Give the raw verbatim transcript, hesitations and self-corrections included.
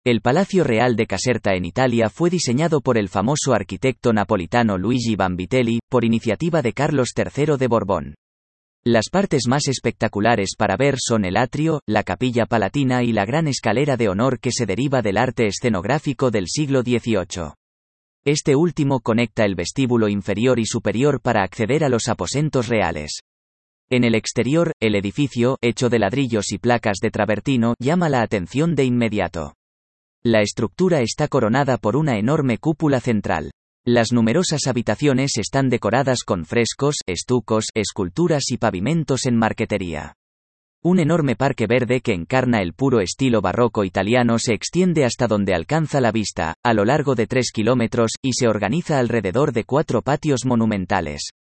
El Palacio Real de Caserta en Italia fue diseñado por el famoso arquitecto napolitano Luigi Vanvitelli, por iniciativa de Carlos tercero de Borbón. Las partes más espectaculares para ver son el atrio, la capilla palatina y la gran escalera de honor que se deriva del arte escenográfico del siglo dieciocho. Este último conecta el vestíbulo inferior y superior para acceder a los aposentos reales. En el exterior, el edificio, hecho de ladrillos y placas de travertino, llama la atención de inmediato. La estructura está coronada por una enorme cúpula central. Las numerosas habitaciones están decoradas con frescos, estucos, esculturas y pavimentos en marquetería. Un enorme parque verde que encarna el puro estilo barroco italiano se extiende hasta donde alcanza la vista, a lo largo de tres kilómetros, y se organiza alrededor de cuatro patios monumentales.